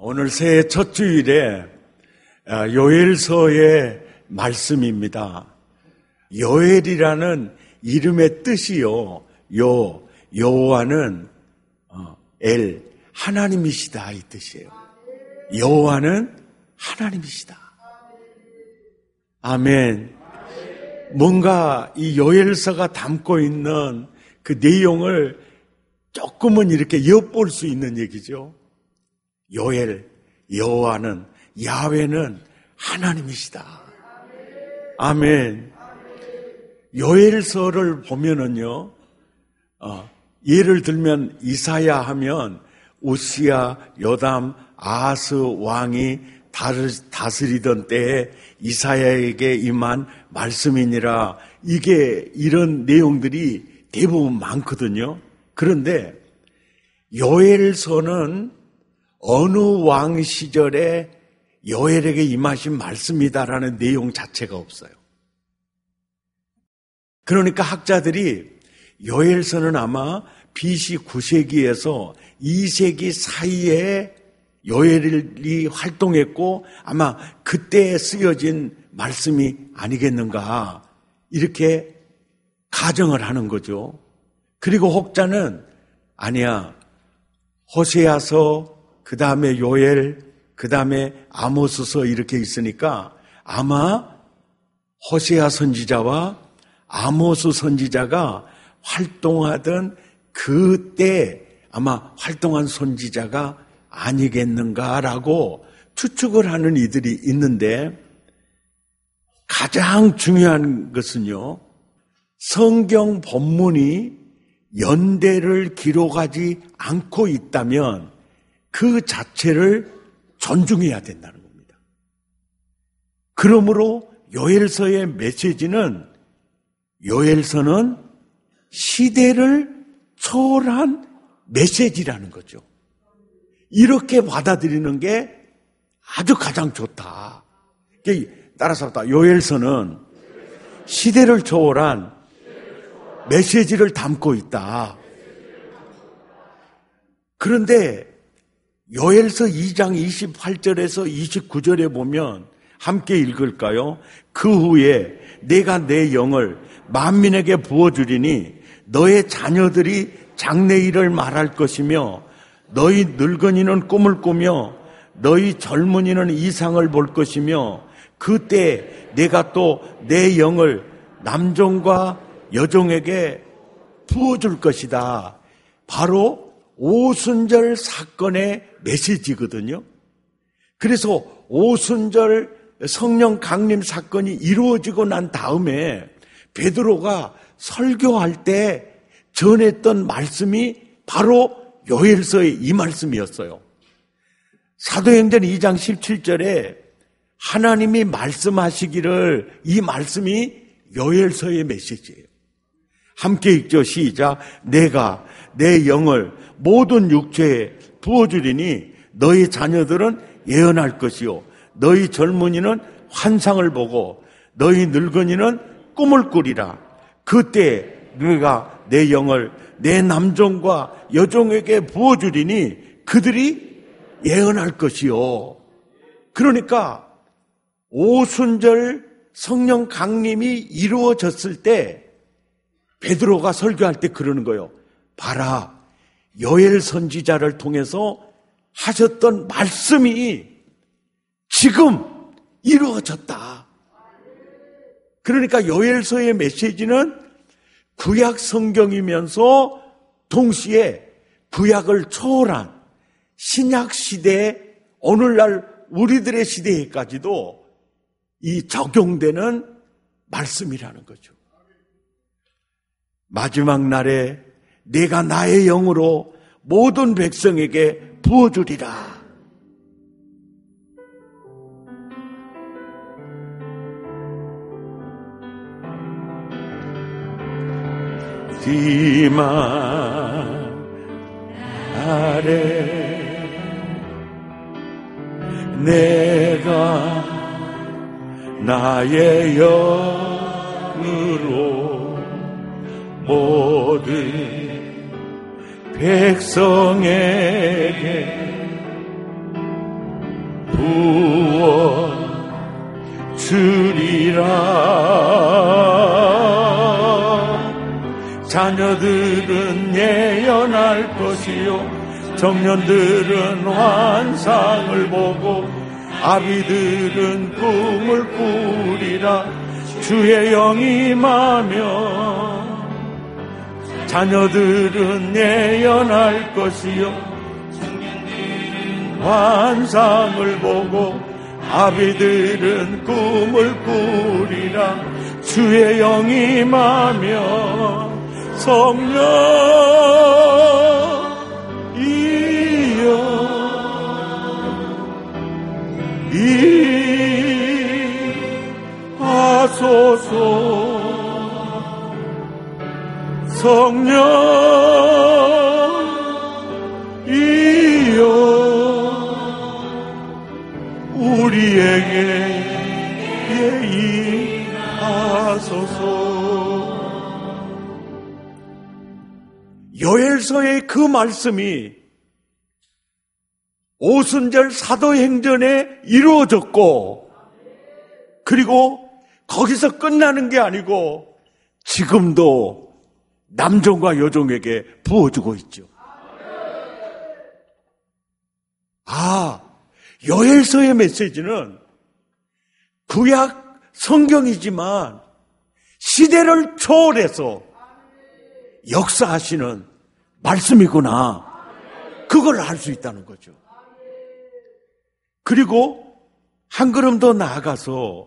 오늘 새해 첫 주일에 요엘서의 말씀입니다. 요엘이라는 이름의 뜻이요, 여호와는 엘, 하나님이시다 이 뜻이에요. 여호와는 하나님이시다. 아멘. 뭔가 이 요엘서가 담고 있는 그 내용을 조금은 이렇게 엿볼 수 있는 얘기죠. 요엘, 여호와는, 야훼는 하나님이시다. 아멘. 요엘서를 보면은요, 예를 들면 이사야 하면 우시야, 요담, 아하스 왕이 다스리던 때에 이사야에게 임한 말씀이니라. 이게 이런 내용들이 대부분 많거든요. 그런데 요엘서는 어느 왕 시절에 요엘에게 임하신 말씀이다라는 내용 자체가 없어요. 그러니까 학자들이 요엘서는 아마 BC 9세기에서 2세기 사이에 요엘이 활동했고 아마 그때 쓰여진 말씀이 아니겠는가 이렇게 가정을 하는 거죠. 그리고 혹자는 아니야, 호세아서, 그 다음에 요엘, 그 다음에 아모스서 이렇게 있으니까 아마 호세아 선지자와 아모스 선지자가 활동하던 그때 아마 활동한 선지자가 아니겠는가라고 추측을 하는 이들이 있는데, 가장 중요한 것은요, 성경 본문이 연대를 기록하지 않고 있다면 그 자체를 존중해야 된다는 겁니다. 그러므로 요엘서의 메시지는, 요엘서는 시대를 초월한 메시지라는 거죠. 이렇게 받아들이는 게 아주 가장 좋다. 따라서 요엘서는 시대를 초월한 메시지를 담고 있다. 그런데 요엘서 2장 28절에서 29절에 보면 함께 읽을까요? 그 후에 내가 내 영을 만민에게 부어주리니 너의 자녀들이 장래일을 말할 것이며 너희 늙은이는 꿈을 꾸며 너희 젊은이는 이상을 볼 것이며 그때 내가 또 내 영을 남종과 여종에게 부어줄 것이다. 바로 오순절 사건의 메시지거든요. 그래서 오순절 성령 강림 사건이 이루어지고 난 다음에 베드로가 설교할 때 전했던 말씀이 바로 요엘서의 이 말씀이었어요. 사도행전 2장 17절에 하나님이 말씀하시기를, 이 말씀이 요엘서의 메시지예요. 함께 읽죠. 시작. 내가 내 영을 모든 육체에 부어주리니 너희 자녀들은 예언할 것이요 너희 젊은이는 환상을 보고 너희 늙은이는 꿈을 꾸리라. 그때 네가 내 영을 내 남종과 여종에게 부어주리니 그들이 예언할 것이요. 그러니까 오순절 성령 강림이 이루어졌을 때 베드로가 설교할 때 그러는 거예요. 봐라, 요엘 선지자를 통해서 하셨던 말씀이 지금 이루어졌다. 그러니까 요엘서의 메시지는 구약 성경이면서 동시에 구약을 초월한 신약 시대에 오늘날 우리들의 시대에까지도 이 적용되는 말씀이라는 거죠. 마지막 날에 내가 나의 영으로 모든 백성에게 부어주리라. 기만 아래 내가 나의 영으로 모든 백성에게 자녀들은 예언할 것이요 청년들은 환상을 보고 아비들은 꿈을 꾸리라. 주의 영이 임하며 자녀들은 예언할 것이요 환상을 보고 아비들은 꿈을 꾸리라. 주의 영이 임하며 성령 이여 하소서. 성령 이여 우리에게 예의하소서. 요엘서의 그 말씀이 오순절 사도행전에 이루어졌고, 그리고 거기서 끝나는 게 아니고 지금도 남종과 여종에게 부어주고 있죠. 요엘서의 메시지는 구약 성경이지만 시대를 초월해서 역사하시는 말씀이구나, 그걸 알 수 있다는 거죠. 그리고 한 걸음 더 나아가서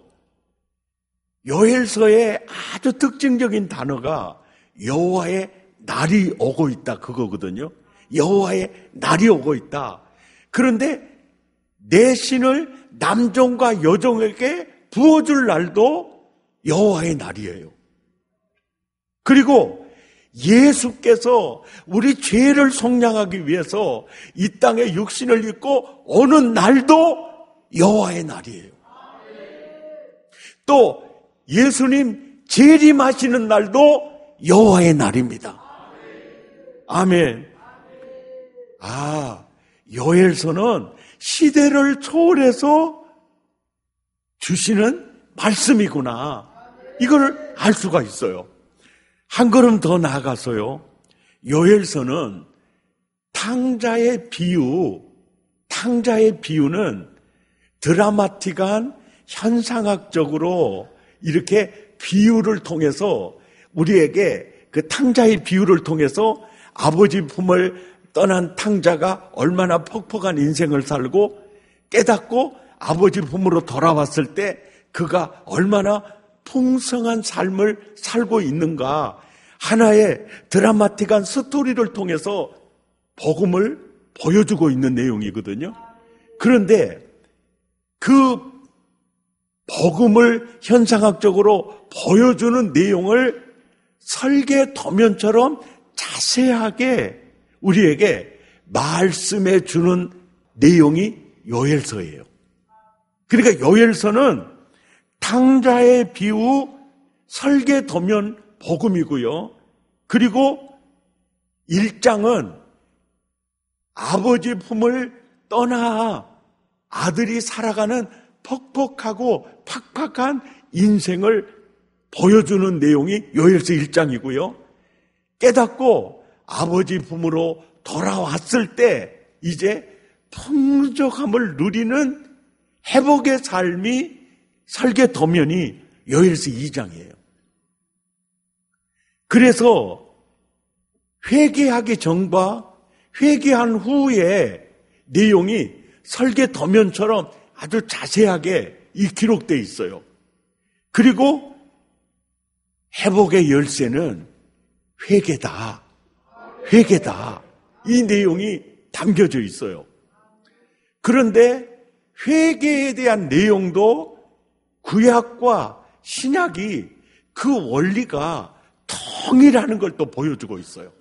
요엘서의 아주 특징적인 단어가 여호와의 날이 오고 있다, 그거거든요. 여호와의 날이 오고 있다. 그런데 내 신을 남종과 여종에게 부어줄 날도 여호와의 날이에요. 그리고 예수께서 우리 죄를 속량하기 위해서 이 땅에 육신을 입고 오는 날도 여호와의 날이에요. 또 예수님 재림하시는 날도 여호와의 날입니다. 아멘. 요엘서는 시대를 초월해서 주시는 말씀이구나, 이걸 알 수가 있어요. 한 걸음 더 나아가서요, 요엘서는 탕자의 비유는 드라마틱한 현상학적으로 이렇게 비유를 통해서 우리에게 그 탕자의 비유를 통해서 아버지 품을 떠난 탕자가 얼마나 퍽퍽한 인생을 살고 깨닫고 아버지 품으로 돌아왔을 때 그가 얼마나 풍성한 삶을 살고 있는가, 하나의 드라마틱한 스토리를 통해서 복음을 보여주고 있는 내용이거든요. 그런데 그 복음을 현상학적으로 보여주는 내용을 설계 도면처럼 자세하게 우리에게 말씀해 주는 내용이 요엘서예요. 그러니까 요엘서는 탕자의 비유, 설계 도면 복음이고요. 그리고 1장은 아버지 품을 떠나 아들이 살아가는 퍽퍽하고 팍팍한 인생을 보여주는 내용이 요엘서 1장이고요. 깨닫고 아버지 품으로 돌아왔을 때 이제 풍족함을 누리는 회복의 삶이 설계 도면이 요엘서 2장이에요. 그래서 회개하기 전과 회개한 후의 내용이 설계 도면처럼 아주 자세하게 기록되어 있어요. 그리고 회복의 열쇠는 회개다. 이 내용이 담겨져 있어요. 그런데 회개에 대한 내용도 구약과 신약이 그 원리가 통일하는 걸 또 보여주고 있어요.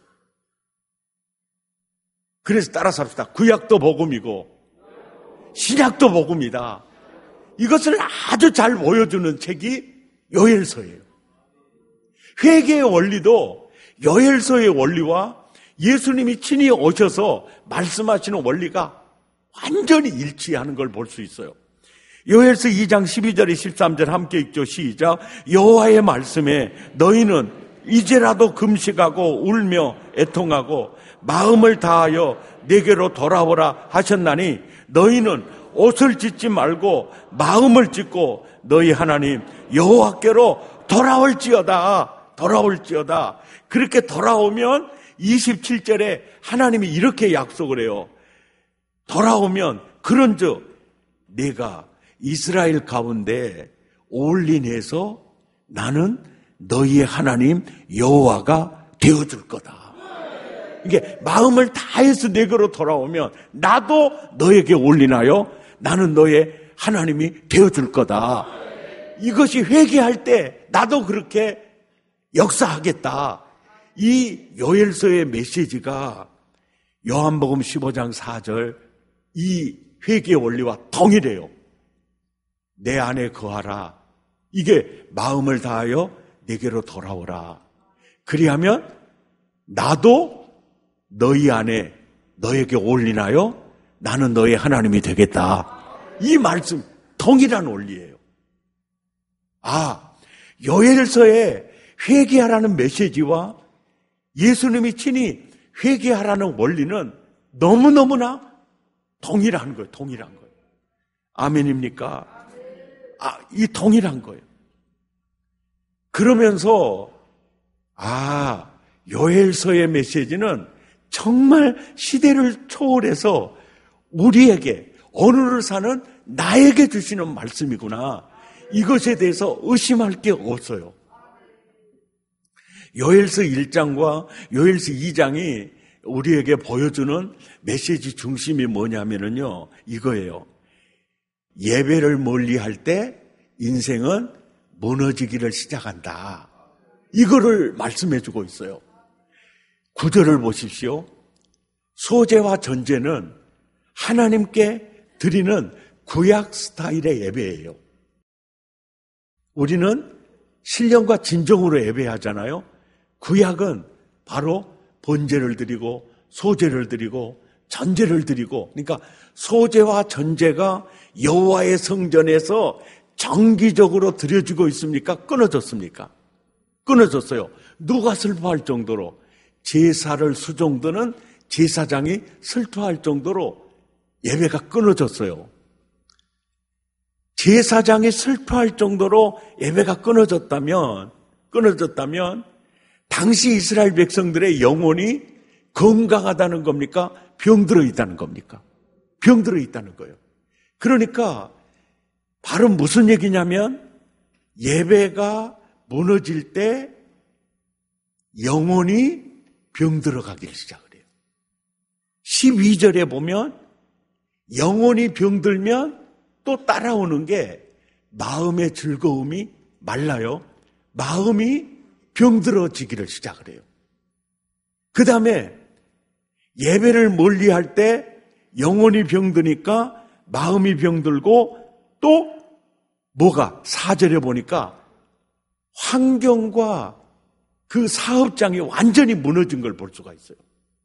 그래서 따라서 합시다. 구약도 복음이고 신약도 복음이다. 이것을 아주 잘 보여주는 책이 요엘서예요. 회개의 원리도 요엘서의 원리와 예수님이 친히 오셔서 말씀하시는 원리가 완전히 일치하는 걸 볼 수 있어요. 요엘서 2장 12절에 13절 함께 읽죠. 시작. 여호와의 말씀에 너희는 이제라도 금식하고 울며 애통하고 마음을 다하여 내게로 돌아오라 하셨나니 너희는 옷을 찢지 말고 마음을 찢고 너희 하나님 여호와께로 돌아올지어다. 그렇게 돌아오면 27절에 하나님이 이렇게 약속을 해요. 돌아오면 그런즉 내가 이스라엘 가운데 올인해서 나는 너희의 하나님 여호와가 되어줄 거다. 이게 마음을 다해서 내게로 돌아오면 나도 너에게 올인하여 나는 너의 하나님이 되어줄 거다. 이것이 회개할 때 나도 그렇게 역사하겠다. 이 요엘서의 메시지가 요한복음 15장 4절 이 회개 원리와 동일해요. 내 안에 거하라. 이게 마음을 다하여 내게로 돌아오라. 그리하면 나도 너희 안에 너에게 올인하여 나는 너의 하나님이 되겠다. 이 말씀 동일한 원리예요. 요엘서에 회개하라는 메시지와 예수님이 친히 회개하라는 원리는 너무너무나 동일한 거예요. 아멘입니까? 이 동일한 거예요. 그러면서 요엘서의 메시지는 정말 시대를 초월해서 우리에게 오늘을 사는 나에게 주시는 말씀이구나. 이것에 대해서 의심할 게 없어요. 요엘서 1장과 요엘서 2장이 우리에게 보여주는 메시지 중심이 뭐냐면요, 이거예요. 예배를 멀리할 때 인생은 무너지기를 시작한다. 이거를 말씀해주고 있어요. 9절을 보십시오. 소제와 전제는 하나님께 드리는 구약 스타일의 예배예요. 우리는 신령과 진정으로 예배하잖아요. 구약은 바로 번제를 드리고 소제를 드리고 전제를 드리고, 그러니까 소제와 전제가 여호와의 성전에서 정기적으로 드려지고 있습니까? 끊어졌습니까? 끊어졌어요. 누가 슬퍼할 정도로, 제사를 수종드는 제사장이 슬퍼할 정도로 예배가 끊어졌어요. 제사장이 슬퍼할 정도로 예배가 끊어졌다면 당시 이스라엘 백성들의 영혼이 건강하다는 겁니까? 병들어 있다는 겁니까? 병들어 있다는 거예요. 그러니까 바로 무슨 얘기냐면 예배가 무너질 때 영혼이 병들어 가기 시작을 해요. 12절에 보면 영혼이 병들면 또 따라오는 게 마음의 즐거움이 말라요. 마음이 병들어지기를 시작을 해요. 그 다음에 예배를 멀리할 때 영혼이 병드니까 마음이 병들고 또 뭐가 4절에 보니까 환경과 그 사업장이 완전히 무너진 걸 볼 수가 있어요.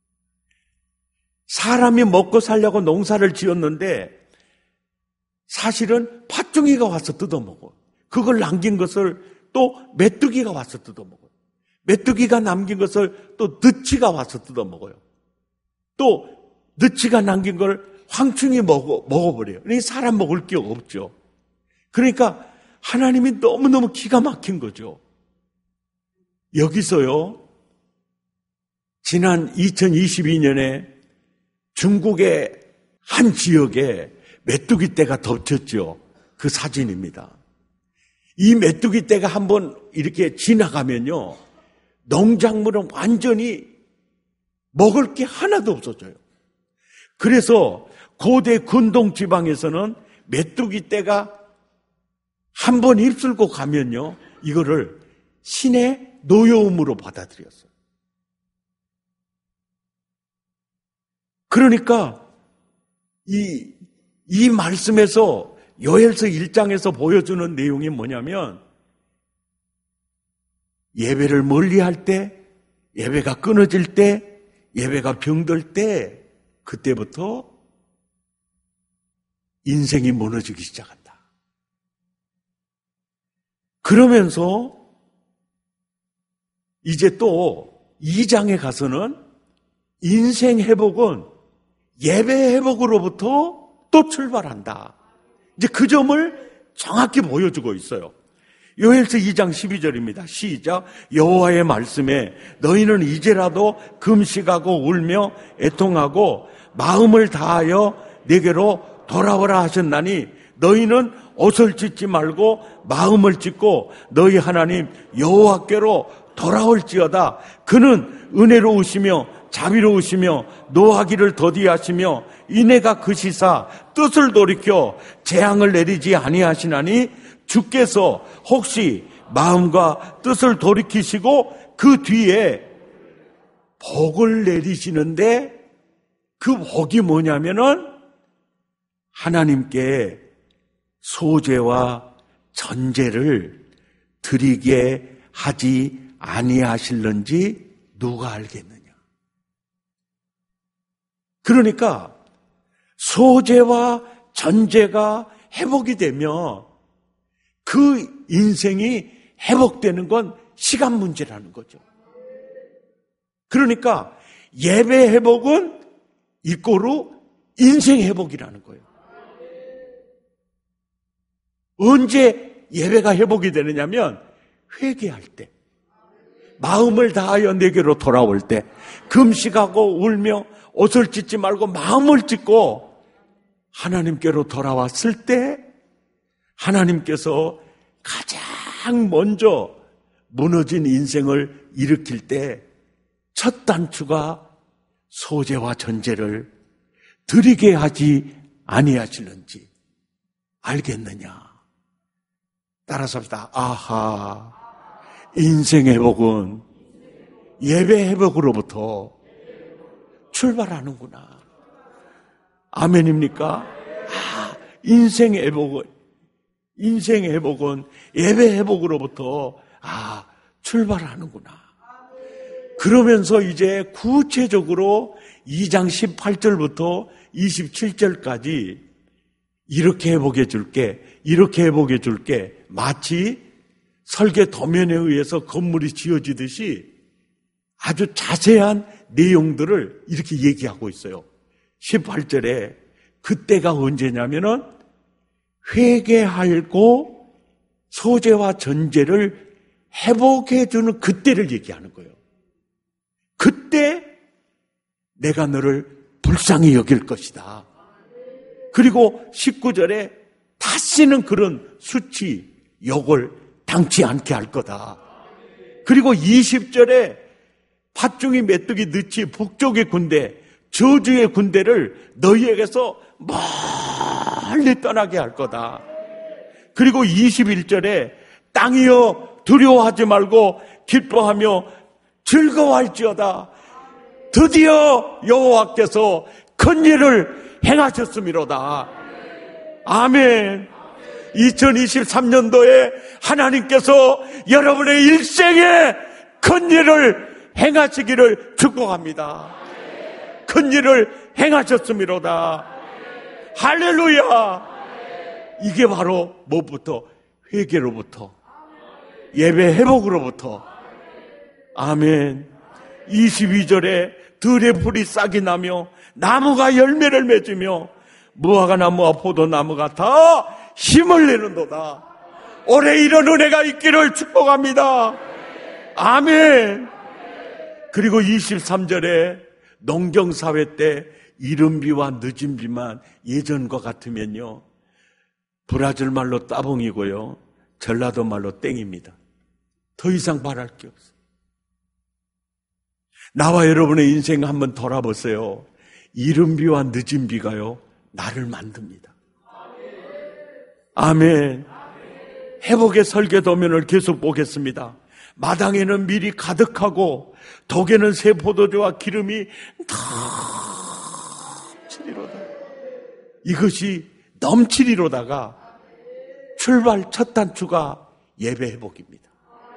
사람이 먹고 살려고 농사를 지었는데 사실은 팥종이가 와서 뜯어먹어요. 그걸 남긴 것을 또 메뚜기가 와서 뜯어먹어요. 메뚜기가 남긴 것을 또 느치가 와서 뜯어먹어요. 또 느치가 남긴 걸 황충이 먹어버려요. 그러니까 사람 먹을 게 없죠. 그러니까 하나님이 너무너무 기가 막힌 거죠. 여기서요, 지난 2022년에 중국의 한 지역에 메뚜기 떼가 덮쳤죠. 그 사진입니다. 이 메뚜기 떼가 한번 이렇게 지나가면요, 농작물은 완전히 먹을 게 하나도 없어져요. 그래서 고대 근동 지방에서는 메뚜기 떼가 한번 휩쓸고 가면요, 이거를 신의 노여움으로 받아들였어요. 그러니까 이 말씀에서 요엘서 1장에서 보여주는 내용이 뭐냐면 예배를 멀리할 때, 예배가 끊어질 때, 예배가 병들 때 그때부터 인생이 무너지기 시작한다. 그러면서 이제 또 2장에 가서는 인생 회복은 예배 회복으로부터 또 출발한다. 이제 그 점을 정확히 보여주고 있어요. 요엘서 2장 12절입니다. 시작. 여호와의 말씀에 너희는 이제라도 금식하고 울며 애통하고 마음을 다하여 내게로 돌아오라 하셨나니 너희는 옷을 찢지 말고 마음을 찢고 너희 하나님 여호와께로 돌아올지어다. 그는 은혜로우시며 자비로우시며 노하기를 더디하시며 인애가 크시사 뜻을 돌이켜 재앙을 내리지 아니하시나니 주께서 혹시 마음과 뜻을 돌이키시고 그 뒤에 복을 내리시는데 그 복이 뭐냐면은 하나님께 소제와 전제를 드리게 하지 아니하실는지 누가 알겠느냐. 그러니까 소제와 전제가 회복이 되면 그 인생이 회복되는 건 시간 문제라는 거죠. 그러니까 예배 회복은 이꼬르 인생 회복이라는 거예요. 언제 예배가 회복이 되느냐면 회개할 때, 마음을 다하여 내게로 돌아올 때, 금식하고 울며 옷을 찢지 말고 마음을 찢고 하나님께로 돌아왔을 때 하나님께서 가장 먼저 무너진 인생을 일으킬 때 첫 단추가 소제와 전제를 드리게 하지 아니하실는지 알겠느냐. 따라서 합시다. 아하, 인생 회복은 예배 회복으로부터 출발하는구나. 아멘입니까? 인생 회복은 예배 회복으로부터 출발하는구나. 그러면서 이제 구체적으로 2장 18절부터 27절까지 이렇게 회복해 줄게, 이렇게 회복해 줄게. 마치 설계 도면에 의해서 건물이 지어지듯이 아주 자세한 내용들을 이렇게 얘기하고 있어요. 18절에 그때가 언제냐면은 회개하고 소제와 전제를 회복해 주는 그때를 얘기하는 거예요. 그때 내가 너를 불쌍히 여길 것이다. 그리고 19절에 다시는 그런 수치, 욕을 당치 않게 할 거다. 그리고 20절에 팥중이 메뚜기 느치 북쪽의 군대, 저주의 군대를 너희에게서 멀리 떠나게 할 거다. 그리고 21절에 땅이여 두려워하지 말고 기뻐하며 즐거워할지어다. 드디어 여호와께서 큰 일을 행하셨음이로다. 아멘. 2023년도에 하나님께서 여러분의 일생에 큰 일을 행하시기를 축복합니다. 큰 일을 행하셨음이로다. 할렐루야. 이게 바로 무엇부터? 회개로부터, 예배 회복으로부터. 아멘. 22절에 들의 풀이 싹이 나며 나무가 열매를 맺으며 무화과 나무와 포도나무가 다 힘을 내는도다. 올해 이런 은혜가 있기를 축복합니다. 아멘. 그리고 23절에 농경사회 때 이른 비와 늦은 비만 예전과 같으면요, 브라질 말로 따봉이고요, 전라도 말로 땡입니다. 더 이상 바랄 게 없어요. 나와 여러분의 인생 한번 돌아보세요. 이른 비와 늦은 비가요, 나를 만듭니다. 아멘. 회복의 설계 도면을 계속 보겠습니다. 마당에는 밀이 가득하고 독에는 새 포도주와 기름이 넘치리로다. 이것이 넘치리로다가 출발 첫 단추가 예배 회복입니다.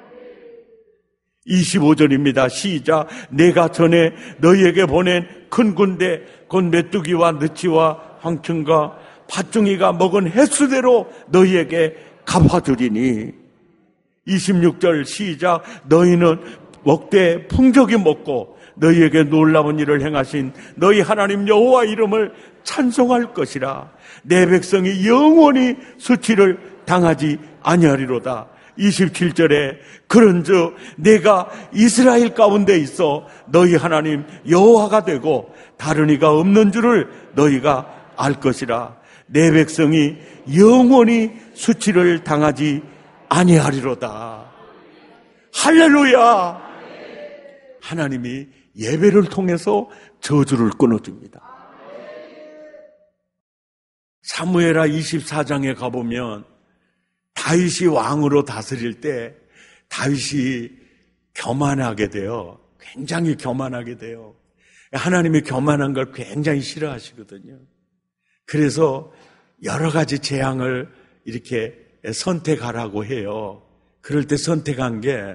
25절입니다. 시작. 내가 전에 너희에게 보낸 큰 군대 곧 메뚜기와 느치와 황충과 팥중이가 먹은 횟수대로 너희에게 갚아주리니. 26절 시작. 너희는 먹되 풍족히 먹고 너희에게 놀라운 일을 행하신 너희 하나님 여호와 이름을 찬송할 것이라. 내 백성이 영원히 수치를 당하지 아니하리로다. 27절에 그런즉 내가 이스라엘 가운데 있어 너희 하나님 여호와가 되고 다른 이가 없는 줄을 너희가 알 것이라. 내 백성이 영원히 수치를 당하지 아니하리로다. 할렐루야. 하나님이 예배를 통해서 저주를 끊어줍니다. 사무엘하 24장에 가보면 다윗이 왕으로 다스릴 때 다윗이 교만하게 돼요. 굉장히 교만하게 돼요. 하나님이 교만한 걸 굉장히 싫어하시거든요. 그래서 여러 가지 재앙을 이렇게 선택하라고 해요. 그럴 때 선택한 게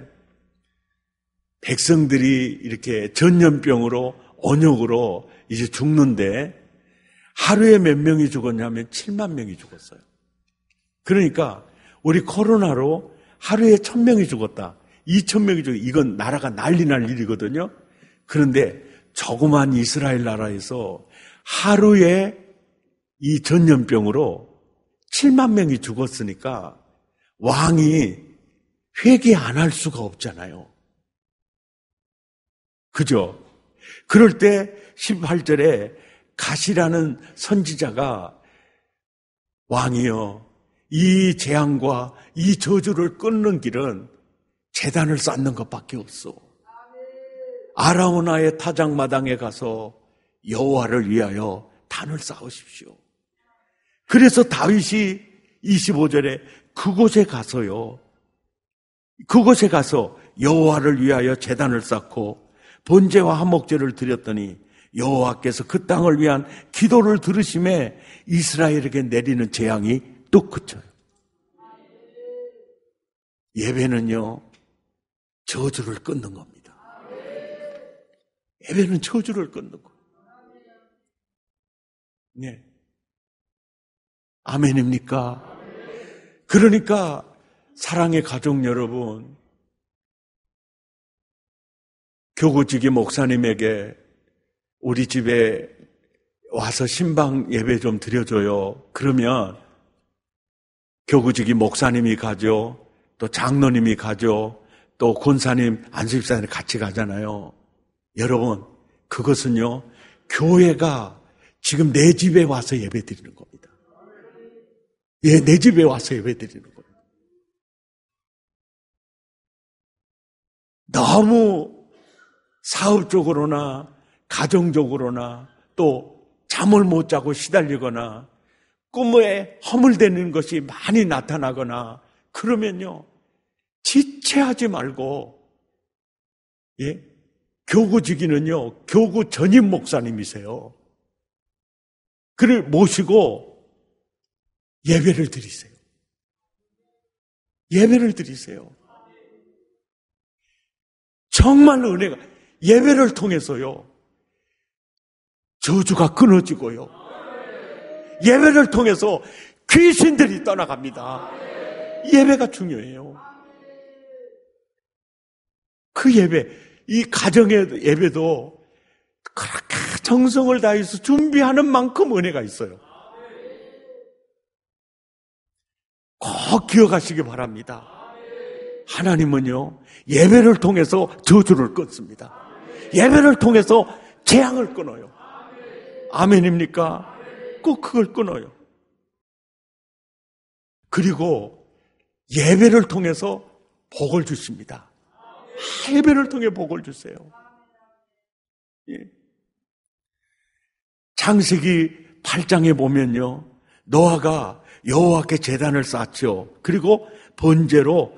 백성들이 이렇게 전염병으로 온역으로 이제 죽는데 하루에 몇 명이 죽었냐면 7만 명이 죽었어요. 그러니까 우리 코로나로 하루에 1,000명이 죽었다. 2,000명이 죽었다. 이건 나라가 난리 날 일이거든요. 그런데 조그만 이스라엘 나라에서 하루에 이 전염병으로 7만 명이 죽었으니까 왕이 회개 안 할 수가 없잖아요. 그죠? 그럴 때 18절에 가시라는 선지자가 왕이여 이 재앙과 이 저주를 끊는 길은 제단을 쌓는 것밖에 없어. 아라우나의 타작마당에 가서 여호와를 위하여 단을 쌓으십시오. 그래서 다윗이 25절에 그곳에 가서 여호와를 위하여 제단을 쌓고 번제와 화목제를 드렸더니 여호와께서 그 땅을 위한 기도를 들으심에 이스라엘에게 내리는 재앙이 또 그쳐요. 예배는요 저주를 끊는 겁니다. 예배는 저주를 끊는 거예요. 네. 아멘입니까? 그러니까 사랑의 가족 여러분, 교구직위 목사님에게 우리 집에 와서 신방 예배 좀 드려줘요. 그러면 교구직위 목사님이 가죠. 또 장로님이 가죠. 또 권사님, 안수집사님 같이 가잖아요. 여러분, 그것은요 교회가 지금 내 집에 와서 예배 드리는 겁니다. 예, 내 집에 와서 예배 드리는 겁니다. 너무 사업적으로나 가정적으로나 또 잠을 못 자고 시달리거나 꿈에 허물대는 것이 많이 나타나거나 그러면요 지체하지 말고, 예, 교구직위는요 교구 전임 목사님이세요. 그를 모시고 예배를 드리세요. 예배를 드리세요. 정말 은혜가, 예배를 통해서요 저주가 끊어지고요 예배를 통해서 귀신들이 떠나갑니다. 예배가 중요해요. 그 예배, 이 가정의 예배도 그렇게 정성을 다해서 준비하는 만큼 은혜가 있어요. 꼭 기억하시기 바랍니다. 하나님은요 예배를 통해서 저주를 끊습니다. 예배를 통해서 재앙을 끊어요. 아멘입니까? 꼭 그걸 끊어요. 그리고 예배를 통해서 복을 주십니다. 예배를 통해 복을 주세요. 예. 창세기 8장에 보면요 노아가 여호와께 제단을 쌓죠. 그리고 번제로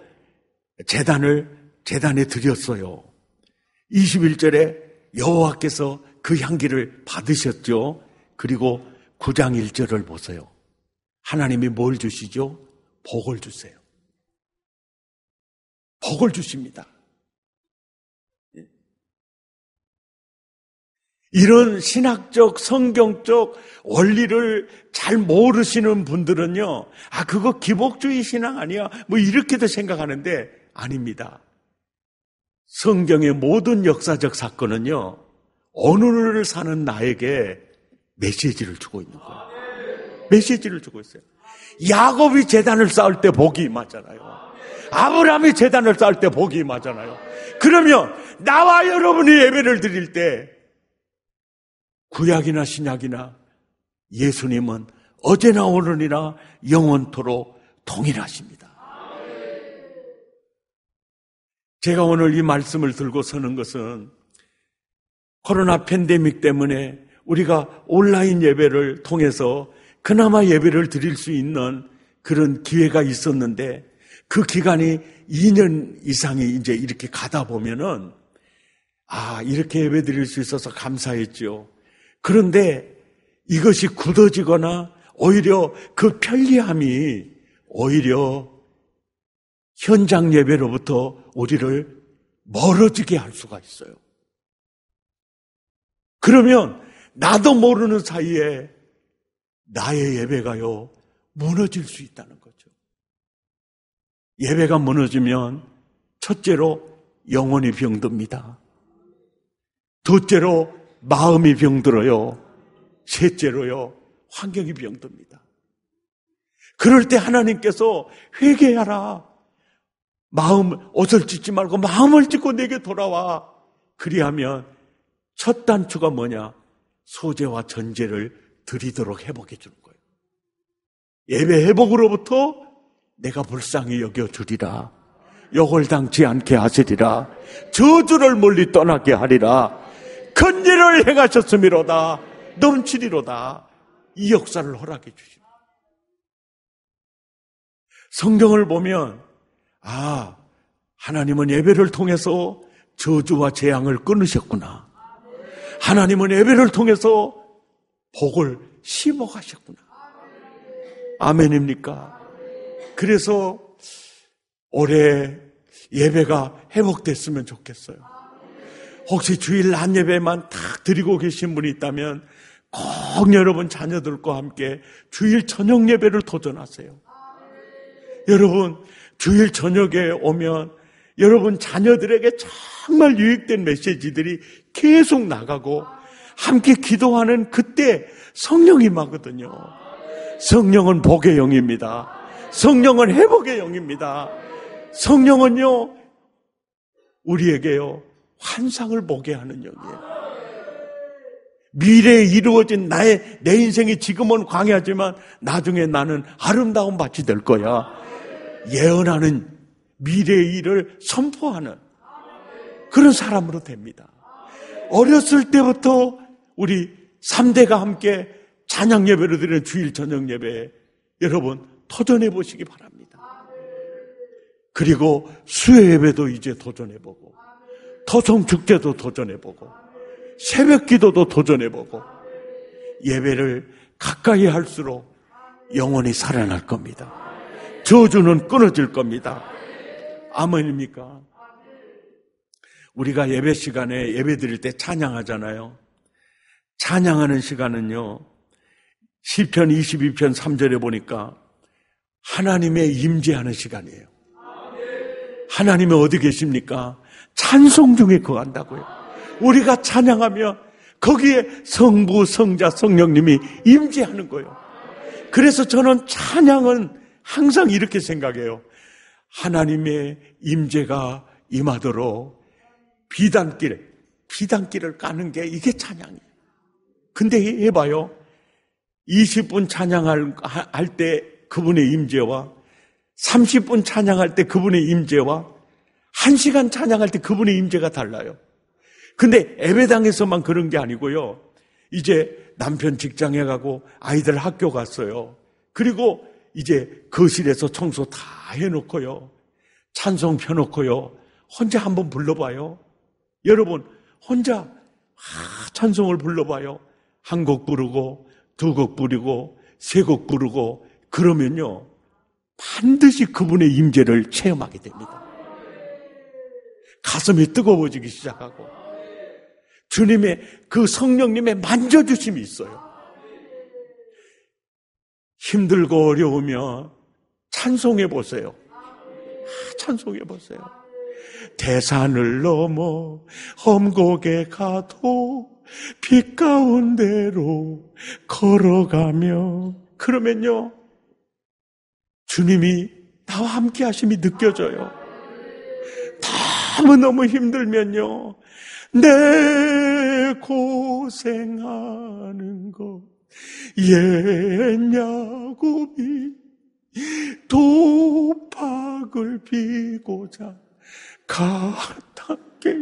제단에 드렸어요. 21절에 여호와께서 그 향기를 받으셨죠. 그리고 9장 1절을 보세요. 하나님이 뭘 주시죠? 복을 주세요. 복을 주십니다. 이런 신학적, 성경적 원리를 잘 모르시는 분들은요, 아, 그거 기복주의 신앙 아니야? 뭐 이렇게도 생각하는데 아닙니다. 성경의 모든 역사적 사건은요, 오늘을 사는 나에게 메시지를 주고 있는 거예요. 메시지를 주고 있어요. 야곱이 제단을 쌓을 때 복이 임하잖아요. 아브라함이 제단을 쌓을 때 복이 임하잖아요. 그러면 나와 여러분이 예배를 드릴 때 구약이나 신약이나 예수님은 어제나 오늘이나 영원토록 동일하십니다. 제가 오늘 이 말씀을 들고 서는 것은 코로나 팬데믹 때문에 우리가 온라인 예배를 통해서 그나마 예배를 드릴 수 있는 그런 기회가 있었는데 그 기간이 2년 이상이 이제 이렇게 가다 보면은 이렇게 예배 드릴 수 있어서 감사했죠. 그런데 이것이 굳어지거나 오히려 그 편리함이 오히려 현장 예배로부터 우리를 멀어지게 할 수가 있어요. 그러면 나도 모르는 사이에 나의 예배가요, 무너질 수 있다는 거죠. 예배가 무너지면 첫째로 영혼이 병듭니다. 둘째로 마음이 병들어요. 셋째로요, 환경이 병듭니다. 그럴 때 하나님께서 회개하라. 옷을 찢지 말고 마음을 찢고 내게 돌아와. 그리하면 첫 단추가 뭐냐? 소재와 전제를 드리도록 회복해 주는 거예요. 예배 회복으로부터 내가 불쌍히 여겨주리라. 욕을 당치 않게 하시리라. 저주를 멀리 떠나게 하리라. 큰 일을 행하셨음이로다. 넘치리로다. 이 역사를 허락해 주십니다. 성경을 보면 하나님은 예배를 통해서 저주와 재앙을 끊으셨구나. 하나님은 예배를 통해서 복을 심어가셨구나. 아멘입니까? 그래서 올해 예배가 회복됐으면 좋겠어요. 혹시 주일 낮 예배만 딱 드리고 계신 분이 있다면 꼭 여러분 자녀들과 함께 주일 저녁 예배를 도전하세요. 여러분 주일 저녁에 오면 여러분 자녀들에게 정말 유익된 메시지들이 계속 나가고 함께 기도하는 그때 성령이 임하거든요. 성령은 복의 영입니다. 성령은 회복의 영입니다. 성령은요, 우리에게요, 환상을 보게 하는 영이에요. 미래에 이루어진 내 인생이 지금은 광야지만 나중에 나는 아름다운 밭이 될 거야. 예언하는 미래의 일을 선포하는 그런 사람으로 됩니다. 어렸을 때부터 우리 3대가 함께 찬양 예배를 드리는 주일 저녁 예배 여러분 도전해 보시기 바랍니다. 그리고 수요 예배도 이제 도전해 보고 토종 축제도 도전해 보고 새벽 기도도 도전해 보고 예배를 가까이 할수록 영혼이 살아날 겁니다. 저주는 끊어질 겁니다. 아멘입니까? 우리가 예배 시간에 예배 드릴 때 찬양하잖아요. 찬양하는 시간은요, 시편 22편 3절에 보니까 하나님의 임재하는 시간이에요. 하나님이 어디 계십니까? 찬송 중에 거한다고요. 우리가 찬양하면 거기에 성부, 성자, 성령님이 임재하는 거예요. 그래서 저는 찬양은 항상 이렇게 생각해요. 하나님의 임재가 임하도록 비단길을 까는 게 이게 찬양이에요. 근데 해봐요. 20분 찬양할 때 그분의 임재와 30분 찬양할 때 그분의 임재와 1시간 찬양할 때 그분의 임재가 달라요. 근데 예배당에서만 그런 게 아니고요. 이제 남편 직장에 가고 아이들 학교 갔어요. 그리고 이제 거실에서 청소 다 해놓고요. 찬송 펴놓고요. 혼자 한번 불러봐요. 여러분 혼자 찬송을 불러봐요. 한 곡 부르고 두 곡 부르고 세 곡 부르고 그러면요. 반드시 그분의 임재를 체험하게 됩니다. 가슴이 뜨거워지기 시작하고 주님의 그 성령님의 만져주심이 있어요. 힘들고 어려우면 찬송해 보세요. 찬송해 보세요. 대산을 넘어 험곡에 가도 빛 가운데로 걸어가며, 그러면요 주님이 나와 함께 하심이 느껴져요. 너무너무 힘들면요, 내 고생하는 것 옛 야곱이 도박을 비고자 가답게.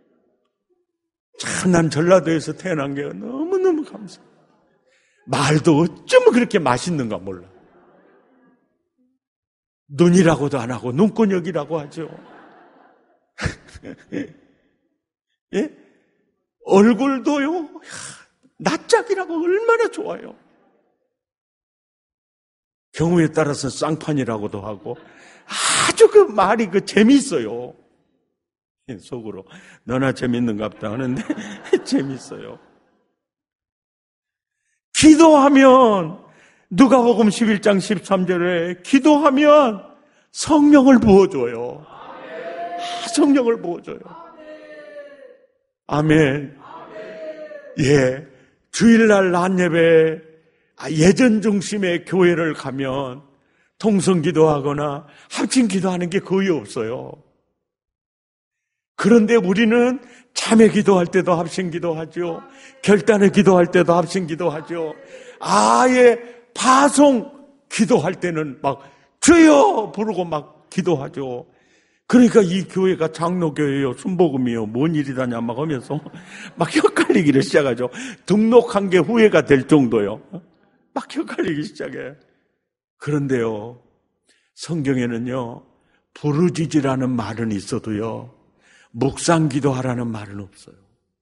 참, 난 전라도에서 태어난 게 너무너무 감사해요. 말도 어쩌면 그렇게 맛있는가 몰라. 눈이라고도 안 하고 눈권역이라고 하죠. 예? 얼굴도요, 낯짝이라고 얼마나 좋아요. 경우에 따라서 쌍판이라고도 하고, 아주 그 말이 그 재미있어요. 속으로 너나 재밌는갑다 하는데 재밌어요. 기도하면, 누가복음 11장 13절에 기도하면 성령을 부어줘요. 성령을 부어줘요. 아멘. 예, 주일날 낮예배 예전 중심의 교회를 가면 통성 기도하거나 합심 기도하는 게 거의 없어요. 그런데 우리는 참회 기도할 때도 합심 기도하죠. 결단의 기도할 때도 합심 기도하죠. 아예 파송 기도할 때는 막 주여 부르고 막 기도하죠. 그러니까 이 교회가 장로교회요, 순복음이요, 뭔 일이다냐 막 하면서 막 헷갈리기를 시작하죠. 등록한 게 후회가 될 정도요. 막 헷갈리기 시작해. 그런데요, 성경에는요, 부르짖으라는 말은 있어도요, 묵상 기도하라는 말은 없어요.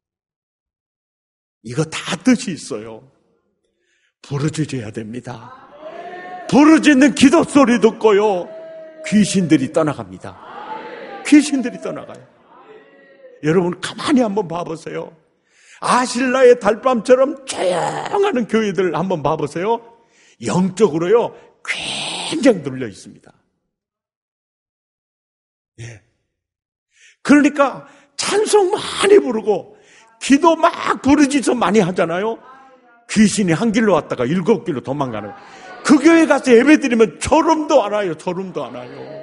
이거 다 뜻이 있어요. 부르짖어야 됩니다. 부르짖는 기도 소리 듣고요, 귀신들이 떠나갑니다. 귀신들이 떠나가요. 여러분 가만히 한번 봐보세요. 아실라의 달밤처럼 조용하는 교회들 한번 봐보세요. 영적으로요 굉장히 눌려 있습니다. 예. 그러니까 찬송 많이 부르고 기도 막 부르짖어 많이 하잖아요. 귀신이 한 길로 왔다가 7길로 도망가는 거예요. 그 교회 가서 예배 드리면 졸음도 안 와요. 졸음도 안 와요.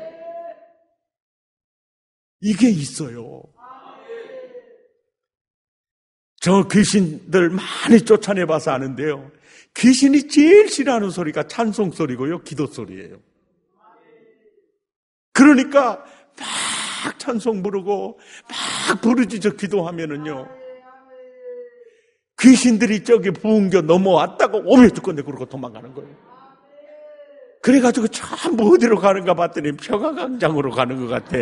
이게 있어요. 저 귀신들 많이 쫓아내봐서 아는데요, 귀신이 제일 싫어하는 소리가 찬송 소리고요, 기도 소리예요. 그러니까 막 찬송 부르고 막 부르짖어 기도하면은요, 귀신들이 저기 부흥교 넘어왔다고 오며 죽건데 그러고 도망가는 거예요. 그래가지고 참 어디로 가는가 봤더니 평화광장으로 가는 것 같아.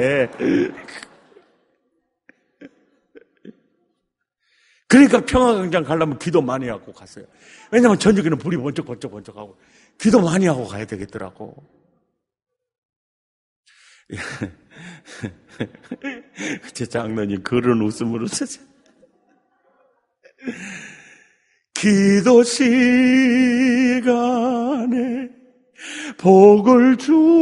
그러니까 평화광장 가려면 기도 많이 하고 갔어요. 왜냐하면 저녁에는 불이 번쩍번쩍하고 기도 많이 하고 가야 되겠더라고. 제 장로님 그런 웃음으로 쓰세요. 기도 시간에 복을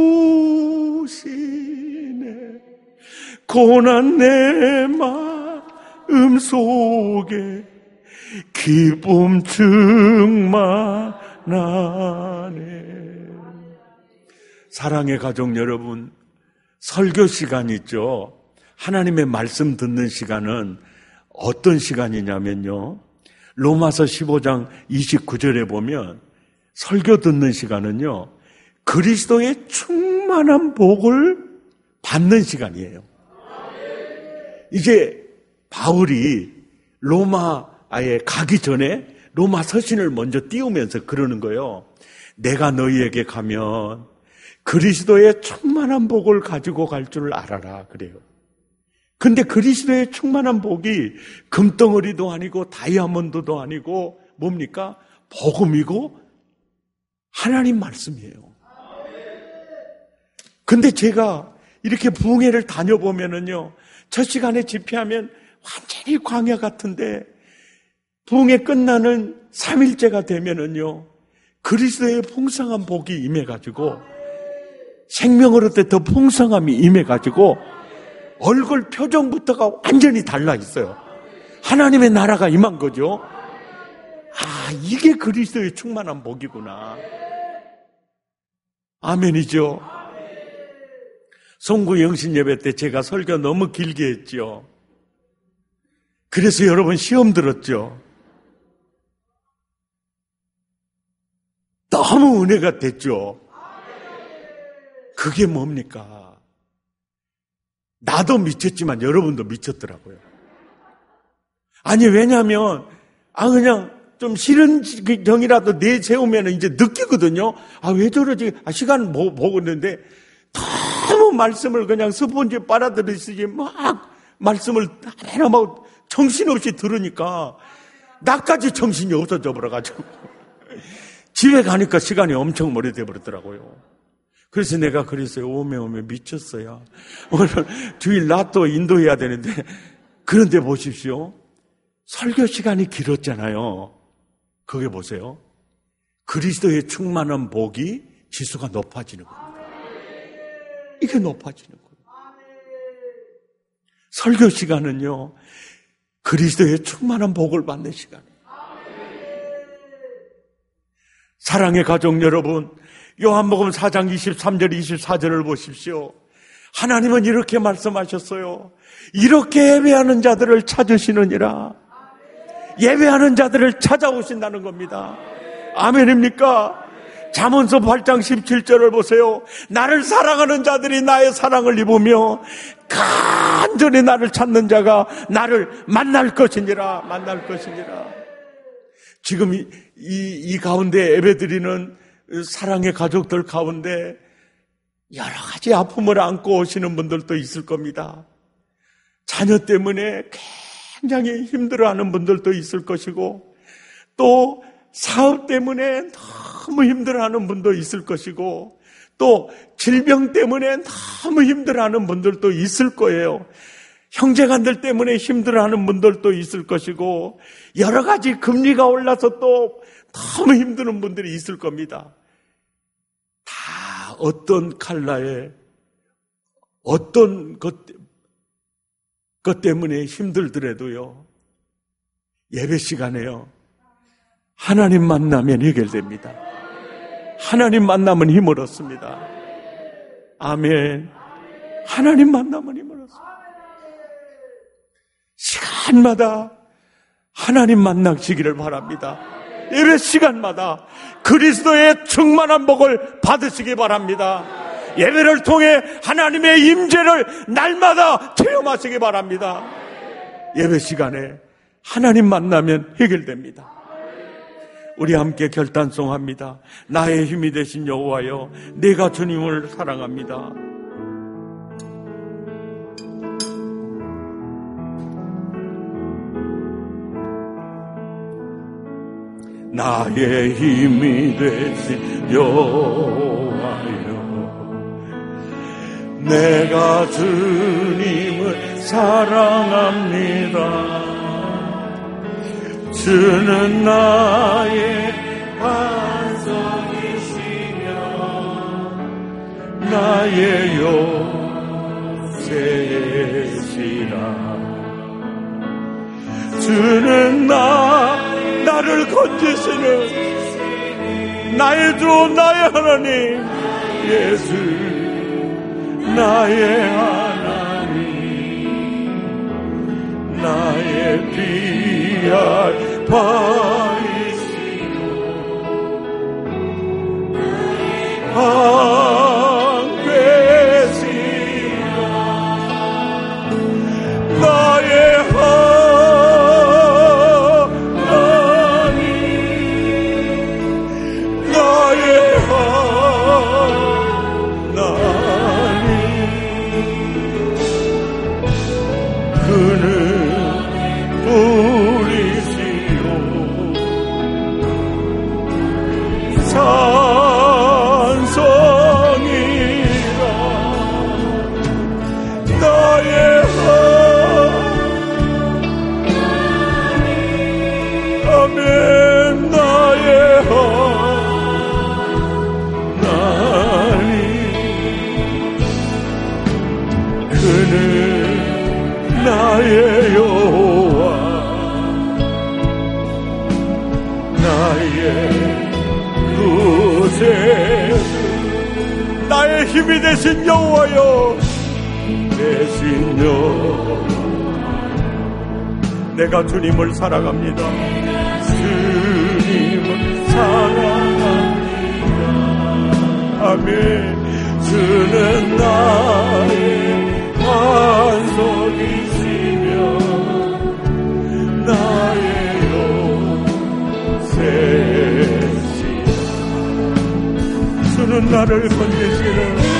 주시네. 고난 내 마음 속에 기쁨 충만하네. 사랑의 가족 여러분, 설교 시간 있죠. 하나님의 말씀 듣는 시간은 어떤 시간이냐면요, 로마서 15장 29절에 보면 설교 듣는 시간은요, 그리스도의 충만한 복을 받는 시간이에요. 이제 바울이 로마에 가기 전에 로마 서신을 먼저 띄우면서 그러는 거예요. 내가 너희에게 가면 그리스도의 충만한 복을 가지고 갈 줄 알아라 그래요. 근데 그리스도의 충만한 복이 금덩어리도 아니고 다이아몬드도 아니고 뭡니까? 복음이고 하나님 말씀이에요. 근데 제가 이렇게 부흥회를 다녀보면은요, 첫 시간에 집회하면 완전히 광야 같은데 부흥회 끝나는 3일째가 되면은요, 그리스도의 풍성한 복이 임해가지고 생명을 얻을 때 더 풍성함이 임해가지고 얼굴 표정부터가 완전히 달라 있어요. 하나님의 나라가 임한 거죠. 이게 그리스도의 충만한 복이구나. 아멘이죠. 송구 영신 예배 때 제가 설교 너무 길게 했죠. 그래서 여러분 시험 들었죠. 너무 은혜가 됐죠. 그게 뭡니까? 나도 미쳤지만 여러분도 미쳤더라고요. 아니, 왜냐하면 그냥 좀 싫은 정이라도 내세우면 이제 느끼거든요. 왜 저러지? 시간 보고 있는데 너무 말씀을 그냥 스펀지 빨아들이시지 막 말씀을 하나 막 정신없이 들으니까 나까지 정신이 없어져 버려가지고 집에 가니까 시간이 엄청 오래돼 버렸더라고요. 그래서 내가 그랬어요. 오메 미쳤어요. 오늘 주일 낮도 인도해야 되는데, 그런데 보십시오. 설교 시간이 길었잖아요. 그게 보세요. 그리스도의 충만한 복이 지수가 높아지는 겁니다. 이게 높아지는 거예요. 설교 시간은요, 그리스도의 충만한 복을 받는 시간이에요. 사랑의 가족 여러분, 요한복음 4장 23절 24절을 보십시오. 하나님은 이렇게 말씀하셨어요. 이렇게 예배하는 자들을 찾으시느니라. 예배하는 자들을 찾아오신다는 겁니다. 아멘입니까? 잠언서 8장 17절을 보세요. 나를 사랑하는 자들이 나의 사랑을 입으며 간절히 나를 찾는 자가 나를 만날 것이니라. 만날 것이니라. 지금 이 가운데 예배드리는 사랑의 가족들 가운데 여러 가지 아픔을 안고 오시는 분들도 있을 겁니다. 자녀 때문에 굉장히 힘들어하는 분들도 있을 것이고, 또 사업 때문에 너무 힘들어하는 분도 있을 것이고, 또 질병 때문에 너무 힘들어하는 분들도 있을 거예요. 형제간들 때문에 힘들어하는 분들도 있을 것이고, 여러 가지 금리가 올라서 또 너무 힘드는 분들이 있을 겁니다. 다 어떤 칼라에 어떤 것 때문에 힘들더라도요, 예배 시간에요, 하나님 만나면 해결됩니다. 하나님 만나면 힘을 얻습니다. 아멘. 하나님 만나면 힘을 얻습니다. 시간마다 하나님 만나시기를 바랍니다. 예배 시간마다 그리스도의 충만한 복을 받으시기 바랍니다. 예배를 통해 하나님의 임재를 날마다 체험하시기 바랍니다. 예배 시간에 하나님 만나면 해결됩니다. 우리 함께 결단송합니다. 나의 힘이 되신 여호와여, 내가 주님을 사랑합니다. 나의 힘이 되신 여호와여, 내가 주님을 사랑합니다. 주는 나의 반석이시며 나의 요새시라. 주는 나를 건지시는 나의 주 나의 하나님 예수, 나의 하나님, 나의 피할 바이시오, 방배시라. 나의 그는 우리시오. 나의 여호와, 나의 구세주, 나의 힘이 되신 여호와여, 되신 여호와. 내가 주님을 사랑합니다. 주님을 사랑합니다. 아멘. 주는 나의 반석이시며 나의 요새시여. 주는 나를 건지시는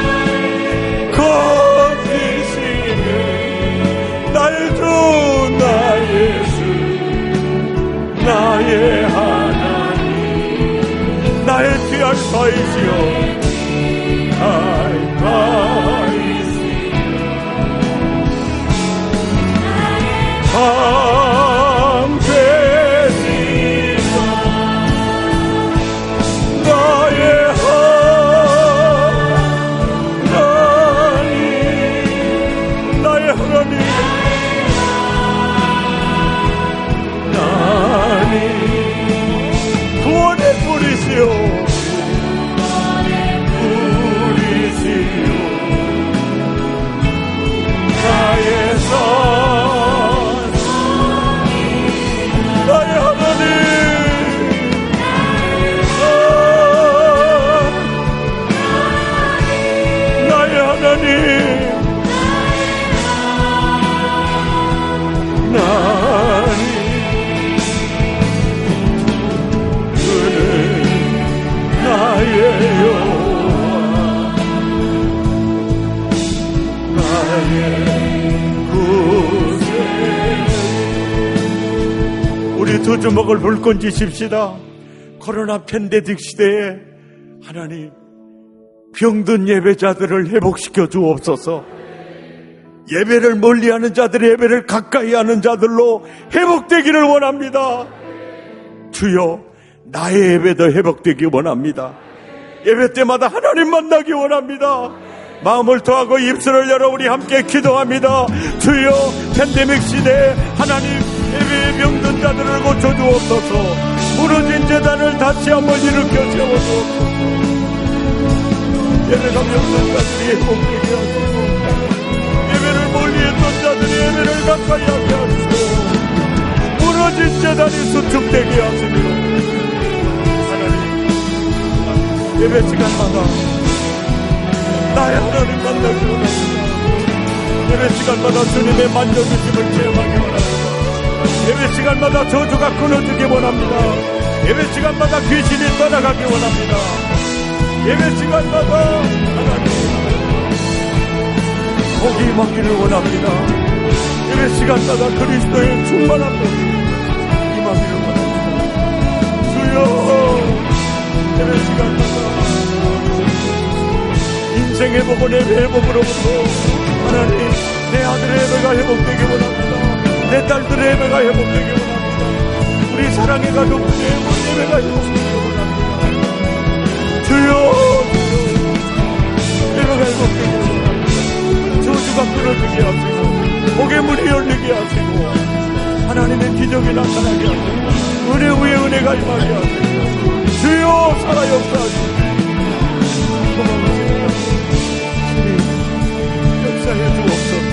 나의 주, 나의 주, 나의 하나님, 나의 귀한 바이시여, 나의 바이시여. 방패시여, 나의 하나님, 나의 하나님. 구원의 뿌리시오, 뿌리시오, 나의 산, 나의 하나님, 나의 하나님, 나의 여호와, 나의 구세주. 우리 두 주먹을 불끈 쥐십시다. 코로나 팬데믹 시대에 하나님, 병든 예배자들을 회복시켜 주옵소서. 예배를 멀리하는 자들의 예배를 가까이 하는 자들로 회복되기를 원합니다. 주여, 나의 예배도 회복되기 원합니다. 예배 때마다 하나님 만나기 원합니다. 마음을 더하고 입술을 열어 우리 함께 기도합니다. 주여, 팬데믹 시대에 하나님 예배의 병든 자들을 고쳐주옵소서. 무너진 재단을 다시 한번 일으켜 세워주옵소서. 예배가 병든 자들이 회복되게 하시고, 예배를 멀리했던 자들이 예배를 가까이 하게 하시고, 무너진 재단이 수축되게 하시며, 예배 시간마다 나의 하나님 만나기 원합니다. 예배 시간마다 주님의 만져주심을 체험하기 원합니다. 예배 시간마다 저주가 끊어지기 원합니다. 예배 시간마다 귀신이 떠나가기 원합니다. 예배 시간마다 하나님 복이 임하기를 원합니다. 예배 시간마다 그리스도의 충만함을 임하기를 원합니다. 주여, 예배 시간마다 인생 회복은 예배 회복으로부터 하나님, 내 아들의 예배가 회복되기 원합니다. 내 딸들의 예배가 회복되기 원합니다. 우리 사랑의 가족의 예배가 회복되기 원합니다. 주여, 예배가 회복되기 원합니다. 저주가 끊어지게 하시고, 목의 문이 열리게 하시고, 하나님의 기적이 나타나게 하시고, 은혜 위에 은혜가 임하게 하시고, 주여, 살아 역사하시고 고마우십니다. 주님, 역사해 주옵소서.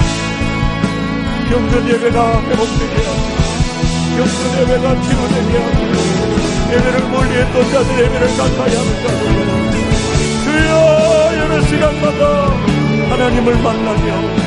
병든 예배가 회복되게 하시고, 병든 예배가 치유되게 하시고, 예배를 멀리했던 자들 예배를 가까이 하는 자들, 주여, 예배 시간마다 하나님을 만나게 하옵소서.